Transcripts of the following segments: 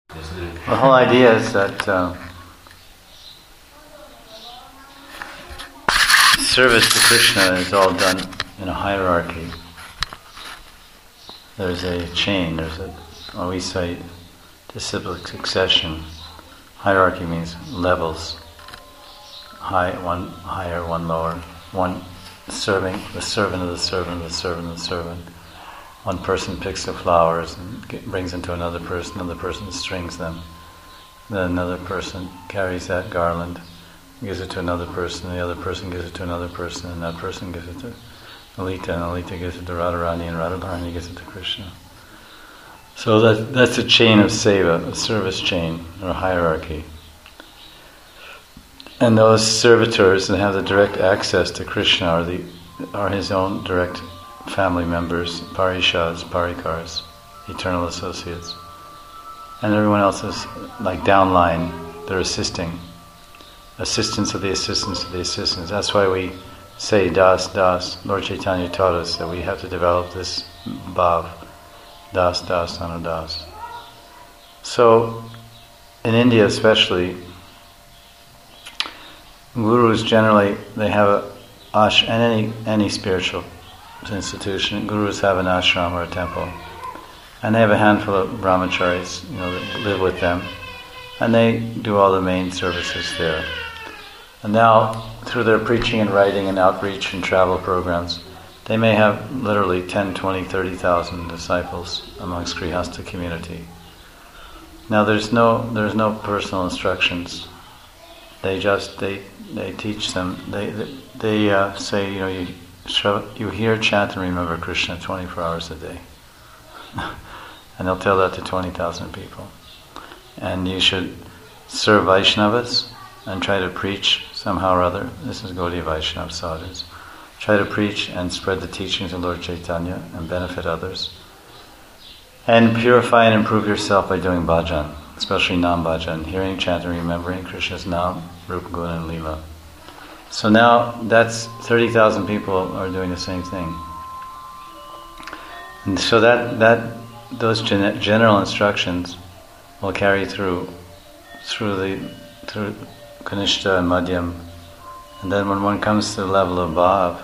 The whole idea is that service to Krishna is all done in a hierarchy. There's a chain, what we say, disciplic succession. Hierarchy means levels. One higher, one lower. One serving, the servant of the servant of the servant of the servant. One person picks the flowers and brings them to another person strings them. Then another person carries that garland, gives it to another person, the other person gives it to another person, and that person gives it to Lalita, and Lalita gives it to Radharani, and Radharani gives it to Krishna. So that's a chain of seva, a service chain, or hierarchy. And those servitors that have the direct access to Krishna are his own direct family members, parishads, parikars, eternal associates. And everyone else is like downline, they're assisting. Assistants of the assistants of the assistants. That's why we say das, das. Lord Chaitanya taught us that we have to develop this bhav, das, das, anudas. So, in India especially, gurus generally, they have and any spiritual institution, gurus have an ashram or a temple. And they have a handful of brahmacharis, that live with them. And they do all the main services there. And now, through their preaching and writing and outreach and travel programs, they may have literally 10, 20, 30,000 disciples amongst Grihastha community. Now there's no personal instructions. They teach them. They say, you hear, chant, and remember Krishna 24 hours a day. And they'll tell that to 20,000 people. And you should serve Vaishnavas and try to preach somehow or other. This is Gaudiya Vaishnava sadhus. Try to preach and spread the teachings of Lord Chaitanya and benefit others. And purify and improve yourself by doing bhajan, especially Nam bhajan, hearing, chanting, remembering Krishna's Nam, Rupa, Guna, and Lila. So now that's 30,000 people are doing the same thing. And so those general instructions will carry through Kanishta and Madhyam. And then when one comes to the level of bhava,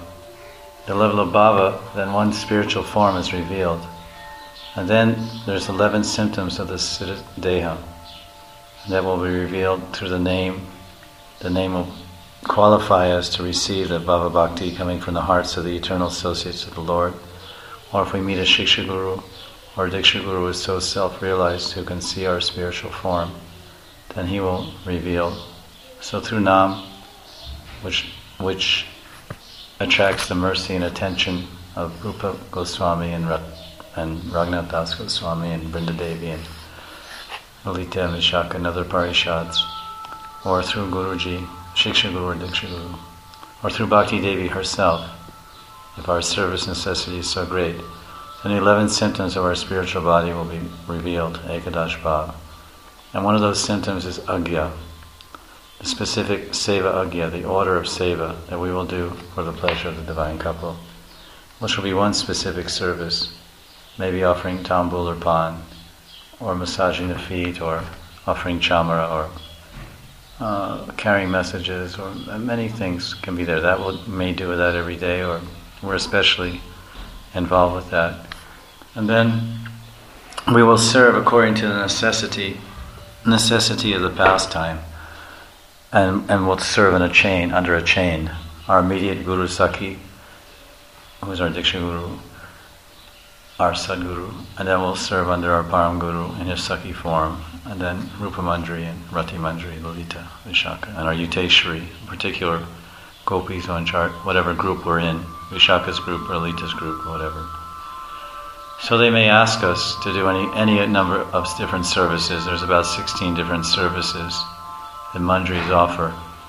then one spiritual form is revealed. And then there's 11 symptoms of the Siddha Deha. And that will be revealed through the name. The name will qualify us to receive the Bhava Bhakti coming from the hearts of the eternal associates of the Lord. Or if we meet a Shiksha Guru, or a Diksha Guru who is so self-realized who can see our spiritual form, then he will reveal. So through Nam, which attracts the mercy and attention of Rupa Goswami and Raghunath Das Goswami and Brinda Devi and Lalita and Vishaka and other parishads, or through Guruji, Shiksha Guru or Diksha Guru, or through Bhakti Devi herself, if our service necessity is so great, then the 11 symptoms of our spiritual body will be revealed, Ekadash Bhav. And one of those symptoms is Agya, the specific Seva Agya, the order of Seva that we will do for the pleasure of the divine couple, which will be one specific service, maybe offering tambul or pan, or massaging the feet, or offering chamara, or carrying messages, or many things can be there. That may do that every day, or we're especially involved with that. And then we will serve according to the necessity of the pastime, and we'll serve under a chain. Our immediate Guru Sakhi, who is our Diksha Guru, our Sadguru, and then we'll serve under our Param Guru in his Sakhi form, and then Rupa Manjari and Rati Manjari, Lalita, Vishaka, and our Yuteshwari, particular gopis on chart, whatever group we're in, Vishaka's group or Lalita's group or whatever. So they may ask us to do any number of different services. There's about 16 different services that Manjaris offer.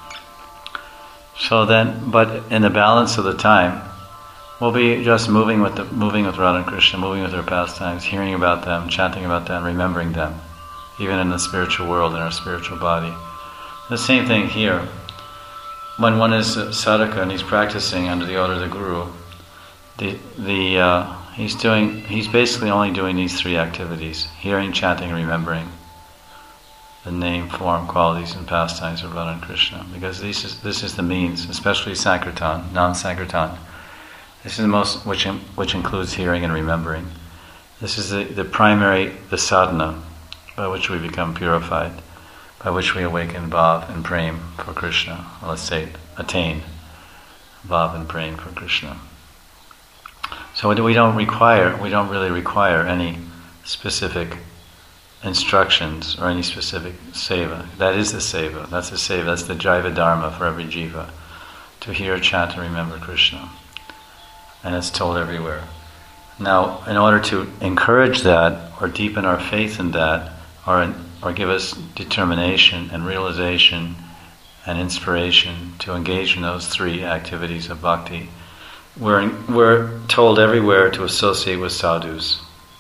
So then, but in the balance of the time, we'll be just moving with Radha and Krishna, moving with their pastimes, hearing about them, chanting about them, remembering them, even in the spiritual world, in our spiritual body. The same thing here. When one is a sadhaka and he's practicing under the order of the Guru, he's basically only doing these three activities: hearing, chanting, remembering. the name, form, qualities, and pastimes of Radha and Krishna, because this is the means, especially Sankirtan, non-Sankirtan. This is the most, which includes hearing and remembering. This is the primary, the sadhana, by which we become purified, by which we awaken bhav and prem for Krishna. Or let's say, attain bhav and prem for Krishna. So we don't really require any specific instructions or any specific seva. That is the seva. That's the seva. That's the jiva dharma for every jiva, to hear, chant, and remember Krishna. And it's told everywhere. Now, in order to encourage that, or deepen our faith in that, or give us determination and realization and inspiration to engage in those three activities of bhakti, we're told everywhere to associate with sadhus.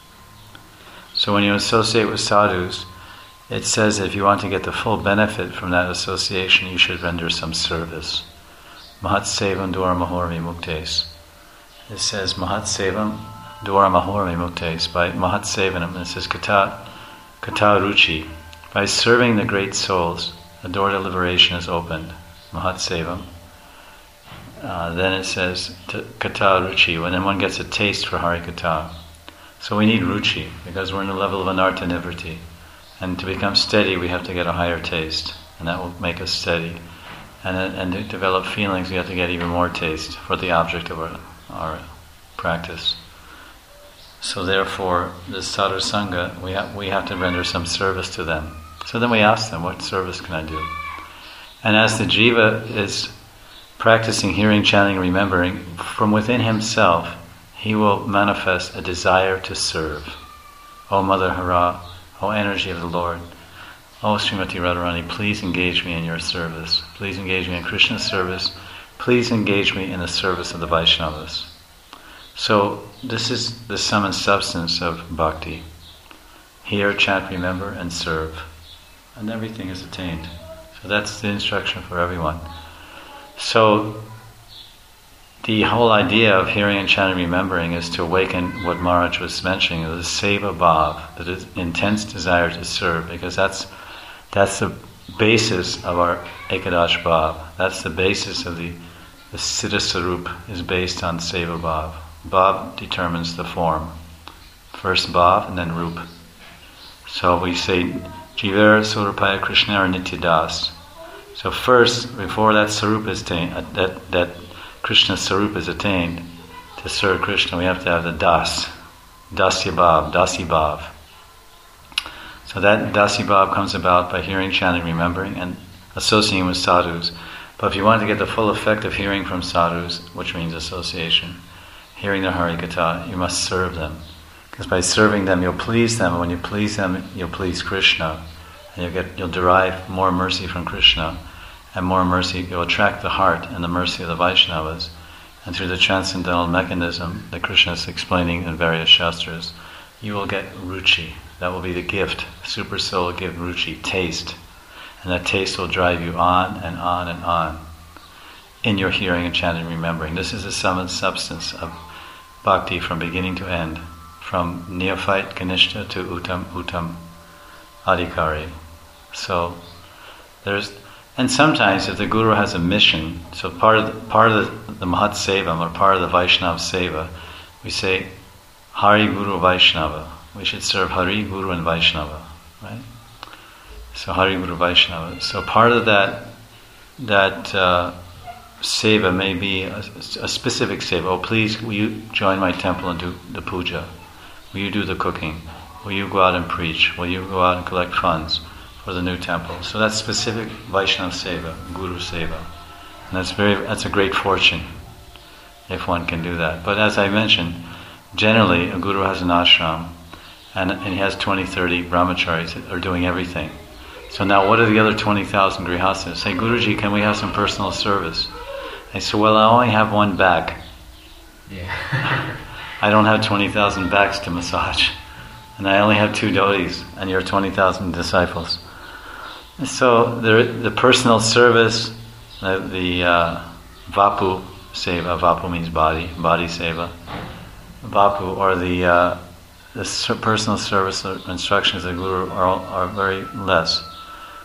So when you associate with sadhus, it says if you want to get the full benefit from that association, you should render some service. Mahat sevam dwara mahormi muktes. It says Mahat sevam dwara mahormi muktes. By Mahat sevanam, it says kata ruchi. By serving the great souls, the door to liberation is opened. Mahat sevam. Then it says kata ruchi, when one gets a taste for Hari Kata. So we need ruchi, because we're in the level of anartha nivriti. And to become steady, we have to get a higher taste, and that will make us steady. And to develop feelings, we have to get even more taste for the object of our practice. So therefore, the sadhu sangha, we have to render some service to them. So then we ask them, what service can I do? And as the jiva is practicing hearing, chanting, remembering, from within himself, he will manifest a desire to serve. O Mother Hara, O energy of the Lord, O Srimati Radharani, please engage me in your service. Please engage me in Krishna's service. Please engage me in the service of the Vaishnavas. So this is the sum and substance of bhakti. Hear, chant, remember, and serve. And everything is attained. So that's the instruction for everyone. So the whole idea of hearing and chanting, remembering, is to awaken what Maharaj was mentioning, the seva bhav, the intense desire to serve, because that's the basis of our ekadash bhav. That's the basis of the siddha sarup, is based on seva bhav. Bhav determines the form. First bhav and then rup. So we say jivera surupaya krishna or nityadas. So first, before that sarup is attained, that Krishna's sarup is attained, to serve Krishna, we have to have the das, dasya bhav, dasi bhav. So that dasi bhav comes about by hearing, chanting, remembering, and associating with sadhus. But if you want to get the full effect of hearing from sadhus, which means association, hearing their Hari Katha, you must serve them. Because by serving them, you'll please them, and when you please them, you'll please Krishna. And you'll derive more mercy from Krishna, and more mercy, you'll attract the heart and the mercy of the Vaishnavas. And through the transcendental mechanism that Krishna is explaining in various shastras, you will get ruchi. That will be the gift. Super soul will give ruchi, taste. And that taste will drive you on and on and on in your hearing and chanting and remembering. This is the sum and substance of bhakti from beginning to end, from neophyte Kanishta to Uttam Adhikari. So and sometimes if the Guru has a mission, so part of the Mahat Seva, or part of the Vaishnava Seva, we say Hari Guru Vaishnava. We should serve Hari, Guru, and Vaishnava, right? So Hari, Guru, Vaishnava. So part of that seva may be a specific seva. Oh, please, will you join my temple and do the puja? Will you do the cooking? Will you go out and preach? Will you go out and collect funds for the new temple? So that's specific Vaishnava seva, Guru seva. And that's a great fortune if one can do that. But as I mentioned, generally a Guru has an ashram and he has 20, 30 brahmacharis that are doing everything. So now what are the other 20,000 grihasthas? Say, Guruji, can we have some personal service? I say, well, I only have one back. Yeah. I don't have 20,000 backs to massage. And I only have 2 dhotis, and you're 20,000 disciples. So the personal service, the vapu seva, vapu means body seva, vapu, or the personal service instructions of the Guru are very less.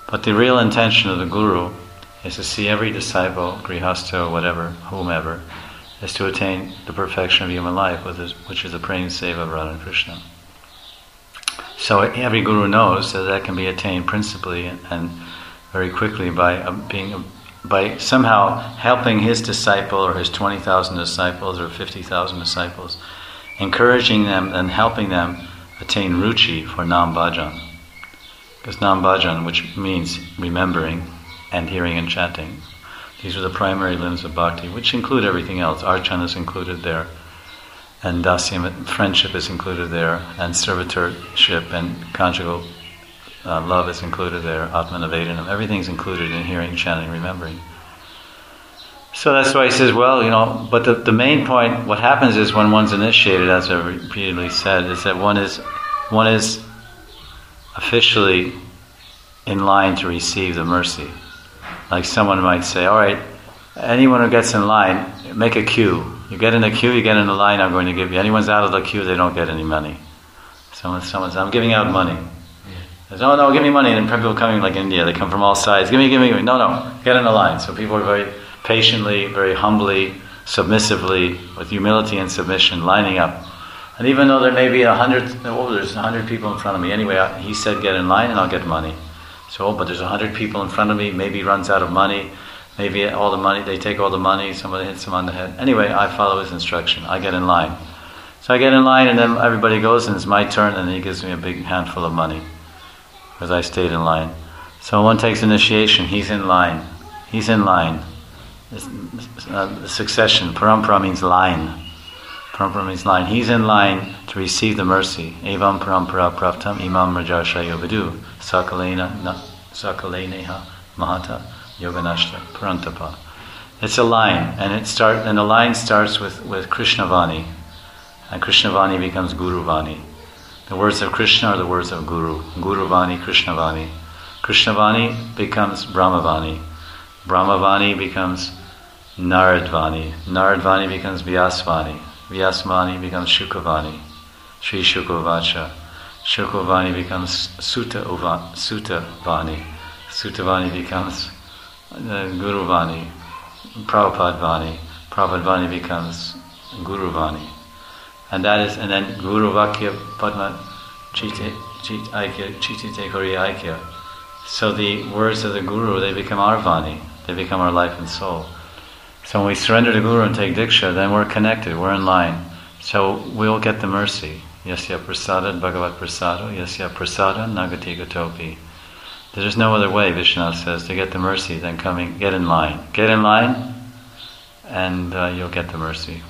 But the real intention of the Guru is to see every disciple, grihastha, whatever, whomever, is to attain the perfection of human life, which is the praying seva of Radha and Krishna. So every Guru knows that can be attained principally and very quickly by somehow helping his disciple or his 20,000 disciples or 50,000 disciples, encouraging them and helping them attain ruchi for Nam Bhajan. Because Nam Bhajan, which means remembering and hearing and chanting, these are the primary limbs of bhakti, which include everything else. Archana is included there, and dasyam, friendship is included there, and servitorship and conjugal love is included there, atmanavedanam, everything's included in hearing, chanting, remembering. So that's why he says, well, but the main point, what happens is when one's initiated, as I've repeatedly said, is that one is officially in line to receive the mercy. Like someone might say, all right, anyone who gets in line, make a queue. You get in the queue, you get in the line, I'm going to give you. Anyone's out of the queue, they don't get any money. Someone says, I'm giving out money. Says, oh no, give me money. And people coming like India, they come from all sides. Give me. No, get in the line. So people are very patiently, very humbly, submissively, with humility and submission, lining up. And even though there may be 100, there's 100 people in front of me. Anyway, he said get in line and I'll get money. So, but there's 100 people in front of me, maybe he runs out of money, maybe all the money, they take all the money, somebody hits him on the head. Anyway, I follow his instruction, I get in line. So I get in line and then everybody goes and it's my turn and he gives me a big handful of money because I stayed in line. So one takes initiation, he's in line. The succession, parampara means line. Parampara means line. He's in line to receive the mercy. Evam parampara praptam imam rajashayo vidu sakaleneha mahata yoganashta parantapa. It's a line, and the line starts with Krishnavani, and Krishnavani becomes Guruvani. The words of Krishna are the words of Guru. Guruvani, Krishnavani. Krishnavani becomes Brahmavani. Brahmavani becomes Naradvani. Naradvani becomes Vyasvani. Vyasvani becomes Shukavani. Sri Shukavacha. Shukavani becomes Sutavani. Sutavani becomes Guruvani. Prabhupadvani. Prabhupadvani becomes Guruvani. And then Guru Vakya Padma Chite Kori Aikya. So the words of the Guru, they become our Vani, they become our life and soul. So when we surrender to Guru and take Diksha, then we're connected, we're in line. So we'll get the mercy. Yasya prasada bhagavat prasado, yasya prasada nagati gatopi. There's no other way, Vishwanath says, to get the mercy than get in line. Get in line, and you'll get the mercy.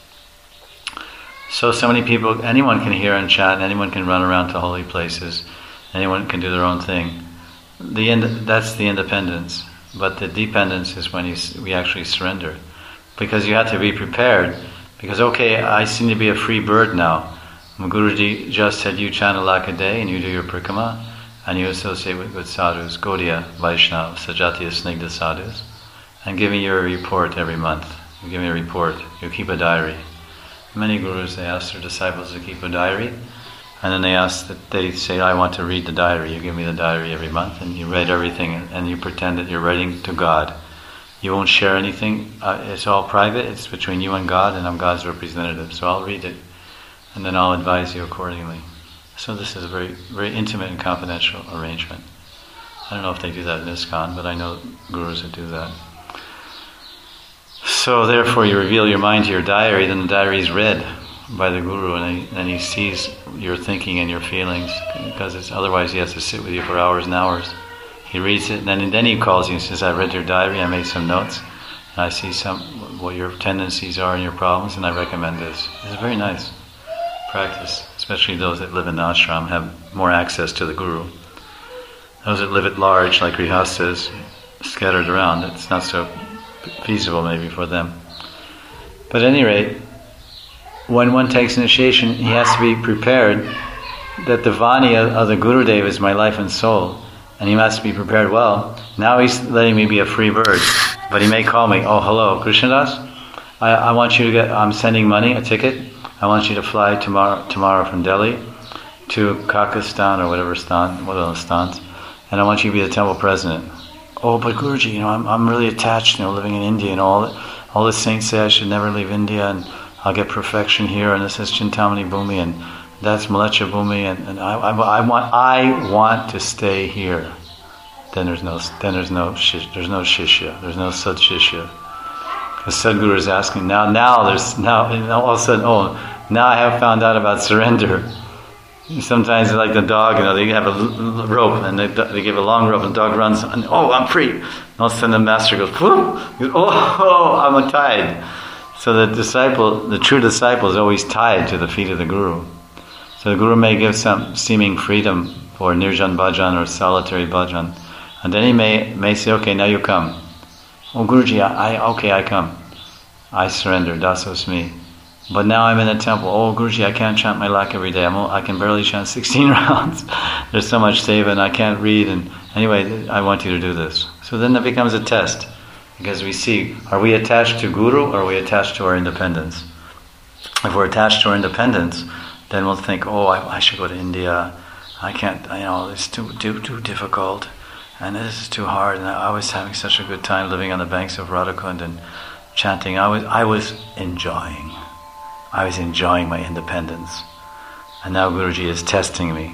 So many people, anyone can hear and chat, anyone can run around to holy places, anyone can do their own thing. That's the independence. But the dependence is when we actually surrender. Because you have to be prepared. Because, okay, I seem to be a free bird now. Guruji just said you chant a lakh a day and you do your parikama and you associate with sadhus, Gaudiya, Vaishnava, Sajatiya, Snigdha sadhus, and give me your report every month. You give me a report. You keep a diary. Many gurus, they ask their disciples to keep a diary, and then they say, I want to read the diary. You give me the diary every month, and you read everything, and you pretend that you're writing to God. You won't share anything. It's all private. It's between you and God, and I'm God's representative. So I'll read it, and then I'll advise you accordingly. So this is a very, very intimate and confidential arrangement. I don't know if they do that in ISKCON, but I know gurus that do that. So therefore you reveal your mind to your diary, then the diary is read by the Guru, and he sees your thinking and your feelings, because otherwise he has to sit with you for hours and hours. He reads it, and then he calls you and says, I read your diary, I made some notes, and I see what your tendencies are and your problems, and I recommend this. It's a very nice practice, especially those that live in the ashram have more access to the Guru. Those that live at large, like Grihasthas, scattered around, it's not so feasible maybe for them. But at any rate, when one takes initiation, he has to be prepared that the Vani of the Gurudev is my life and soul. And he has to be prepared, well, now he's letting me be a free bird, but he may call me, oh hello, Krishnadas, I want you to I'm sending money, a ticket, I want you to fly tomorrow from Delhi to Kakistan or whatever stan, what other stans, and I want you to be the temple president. Oh, but Guruji, I'm really attached, living in India, and all the saints say I should never leave India, and I'll get perfection here, and this is Chintamani Bhumi, and that's Malecha Bhumi, and I want to stay here. Then there's no shishya, there's no sad shishya. The Sadguru is asking now all of a sudden, now I have found out about surrender. Sometimes like the dog, they have a rope and they give a long rope and the dog runs and I'm free. And all of a sudden the master goes, I'm tied. So the true disciple is always tied to the feet of the Guru. So the Guru may give some seeming freedom for nirjan bhajan or solitary bhajan, and then he may say, okay, now you come. Oh Guruji, I come. I surrender, dasosmi. But now I'm in a temple. Oh Guruji, I can't chant my lak every day. I can barely chant 16 rounds. There's so much seva and I can't read. And anyway, I want you to do this. So then that becomes a test. Because we see, are we attached to Guru or are we attached to our independence? If we're attached to our independence, then we'll think, I should go to India. I can't, it's too difficult. And this is too hard. And I was having such a good time living on the banks of Radhakund and chanting. I was enjoying. I was enjoying my independence. And now Guruji is testing me.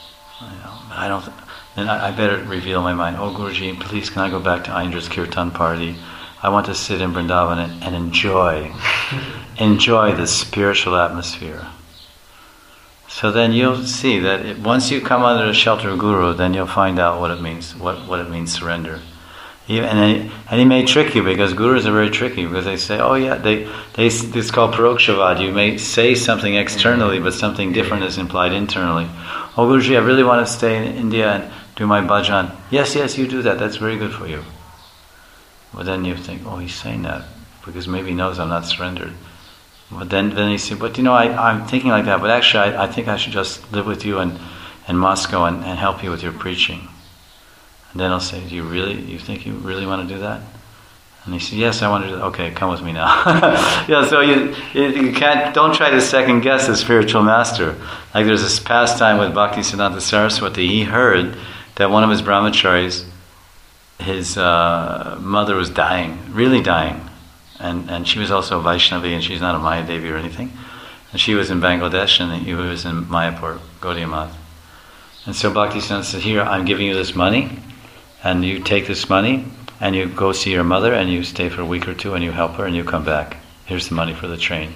Then I better reveal my mind. Oh Guruji, please can I go back to Aindra's Kirtan party? I want to sit in Vrindavan and enjoy the spiritual atmosphere. So then you'll see that once you come under the shelter of Guru, then you'll find out what it means, what it means surrender. And he may trick you because Gurus are very tricky because they say, it's called parokshavad. You may say something externally, but something different is implied internally. Oh Guruji, I really want to stay in India and do my bhajan. Yes, you do that. That's very good for you. But then you think, he's saying that because maybe he knows I'm not surrendered. But then you say, I'm thinking like that, but actually I think I should just live with you in Moscow and help you with your preaching. And then I'll say, you think you really want to do that? And he says, yes, I want to do that. Okay, come with me now. So you don't try to second guess the spiritual master. Like there's this pastime with Bhaktisiddhanta Saraswati. He heard that one of his brahmacharis, his mother was dying, really dying. And she was also a Vaishnavi, and she's not a Maya Devi or anything. And she was in Bangladesh, and he was in Mayapur, Gaudiya Math. And so Bhaktisiddhanta said, here, I'm giving you this money, and you take this money, and you go see your mother, and you stay for a week or two, and you help her, and you come back. Here's the money for the train.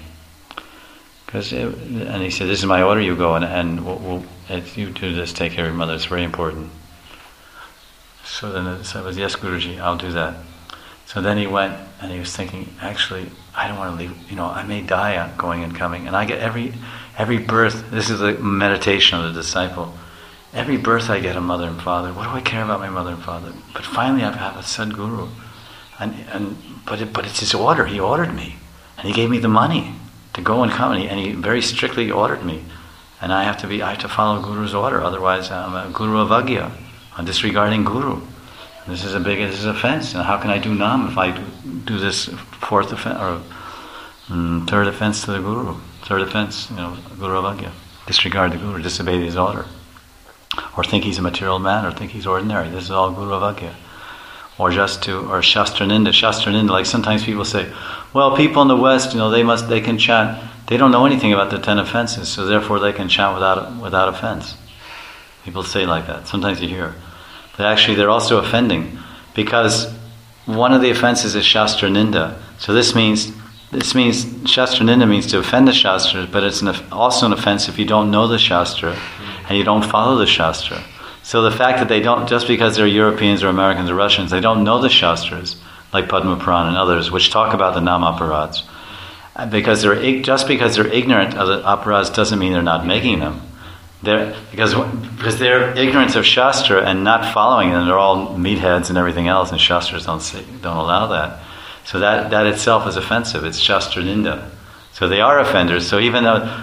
And he said, this is my order, you go, and if you do this, take care of your mother, it's very important. So then the disciple was, yes, Guruji, I'll do that. So then he went, and he was thinking, actually, I don't want to leave, I may die going and coming, and I get every birth, this is the meditation of the disciple, every birth I get a mother and father. What do I care about my mother and father? But finally I have a Sadguru. But it's his order. He ordered me. And he gave me the money to go and come. And he very strictly ordered me. And I have to follow Guru's order. Otherwise I'm a Guru Avagya. I'm disregarding Guru. This is an offense. And how can I do Nam if I do this fourth offense or third offense to the Guru? Third offense, Guru Avagya. Disregard the Guru, disobey his order. Or think he's a material man, or think he's ordinary. This is all Guru Avagya. Or Shastra Ninda. Shastra Ninda, like sometimes people say, well, people in the West, they can chant, they don't know anything about the 10 offenses, so therefore they can chant without offense. People say like that. Sometimes you hear. But actually they're also offending, because one of the offenses is Shastra Ninda. So this means Shastra Ninda means to offend the Shastras, but it's also an offense if you don't know the Shastra and you don't follow the Shastra. So the fact that they don't, just because they're Europeans or Americans or Russians, they don't know the Shastras, like Padma Puran and others, which talk about the Nam-aparads. Because they're ignorant of the aparads doesn't mean they're not making them. Because their ignorance of Shastra and not following them, they're all meatheads and everything else, and Shastras don't allow that. So that itself is offensive. It's Shastra Ninda. So they are offenders. So even though,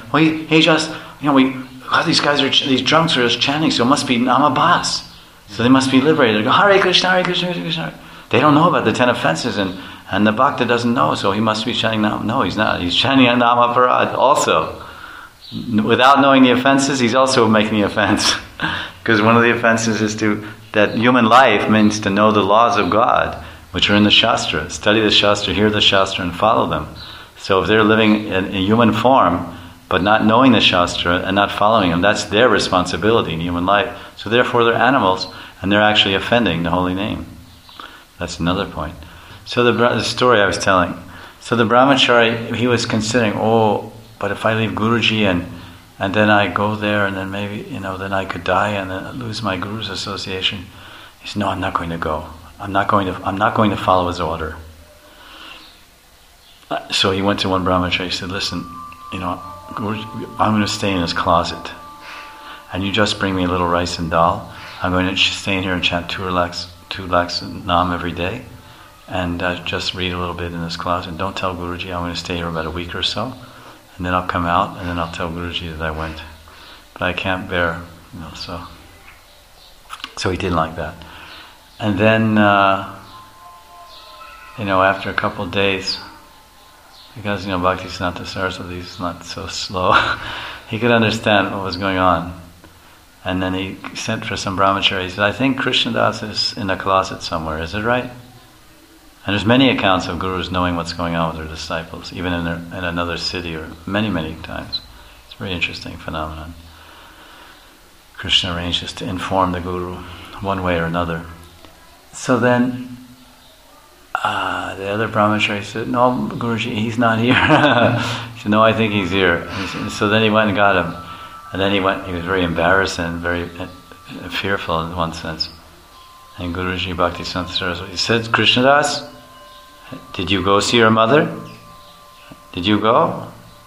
these drunks are just chanting, so it must be Namabhas. So they must be liberated. They go, Hare Krishna, Hare Krishna, Hare Krishna. They don't know about the 10 offenses, and the Bhakta doesn't know, so he must be chanting Nam. No, he's not. He's chanting Namaparad also. Without knowing the offenses, he's also making the offense. Because one of the offenses is to that human life means to know the laws of God, which are in the Shastra. Study the Shastra, hear the Shastra, and follow them. So if they're living in human form, but not knowing the Shastra and not following them, that's their responsibility in human life. So therefore they're animals, and they're actually offending the holy name. That's another point. So the story I was telling. So the brahmachari, he was considering, but if I leave Guruji and then I go there and then maybe, then I could die and then lose my Guru's association. He said, no, I'm not going to go. I'm not going to follow his order. So he went to one brahmachari. He said, listen, Guruji, I'm going to stay in his closet, and you just bring me a little rice and dal. I'm going to stay in here and chant 2 lakhs Nam every day, and just read a little bit in his closet. Don't tell Guruji. I'm going to stay here about a week or so, and then I'll come out, and then I'll tell Guruji that I went. But I can't bear, so he didn't like that. And then, after a couple of days, because, Bhaktisiddhanta Saraswati is not so slow, he could understand what was going on. And then he sent for some brahmachari. He said, I think Krishnadas is in a closet somewhere, is it right? And there's many accounts of gurus knowing what's going on with their disciples, even in another city, or many, many times. It's a very interesting phenomenon. Krishna arranges to inform the guru one way or another. So then the other brahmachari said, no, Guruji, he's not here. He said, no, I think he's here. So then he went and got him. And then he was very embarrassed and very fearful in one sense. And Guruji Bhaktisiddhanta Saraswati said, Krishnadas, did you go see your mother? Did you go?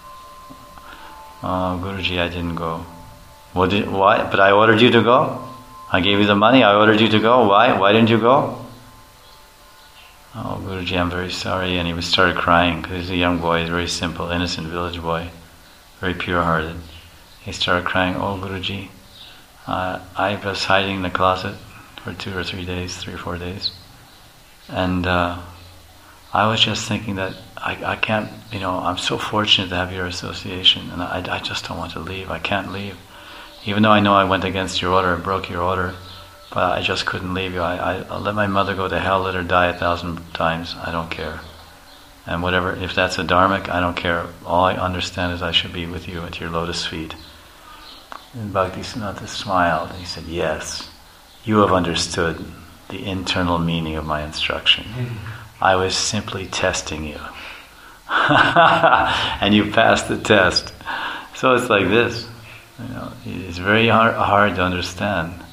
Oh, Guruji, I didn't go. Why? But I ordered you to go. I gave you the money, I ordered you to go. Why? Why didn't you go? Oh, Guruji, I'm very sorry. And he started crying because he's a young boy, he's a very simple, innocent village boy, very pure-hearted. He started crying, oh Guruji, I was hiding in the closet for 2 or 3 days, 3 or 4 days. And I was just thinking that I can't, I'm so fortunate to have your association, and I just don't want to leave. I can't leave. Even though I know I went against your order, broke your order, but I just couldn't leave you. I'll let my mother go to hell, let her die 1,000 times. I don't care. And whatever, if that's a dharmic, I don't care. All I understand is I should be with you at your lotus feet. And Bhaktisiddhanta smiled and he said, yes, you have understood the internal meaning of my instruction. I was simply testing you. And you passed the test. So it's like this. It's very hard to understand.